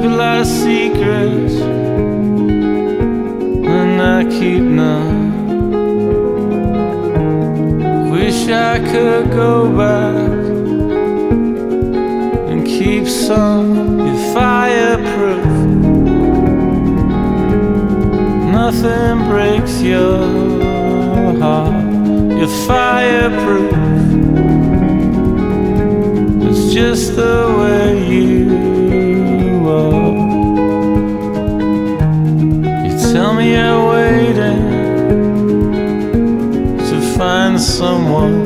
a lot of secrets, and I keep none. Wish I could go back and keep some. You're fireproof. Nothing breaks your heart. You're fireproof. It's just the way you are. You tell me you're waiting to find someone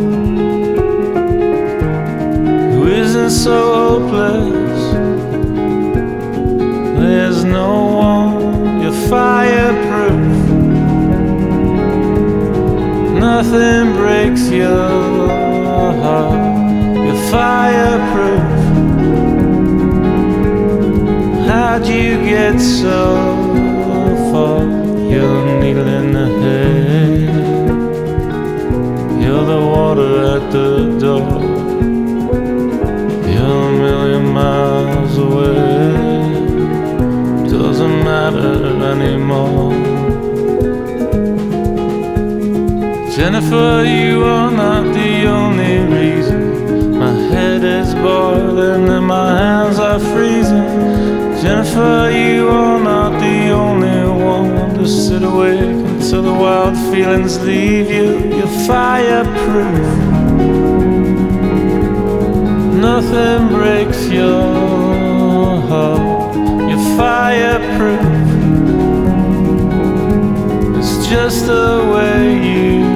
who isn't so hopeless. There's no one. You're fireproof. Nothing breaks your heart. You're fireproof. How'd you get so far? You're a needle in the head. You're the water at the door. You're a million miles away. Doesn't matter anymore. Jennifer, you are not the only reason my head is boiling and my hands are freezing. Jennifer, you are not the only one to sit awake until the wild feelings leave you. You're fireproof. Nothing breaks your heart. You're fireproof. It's just the way you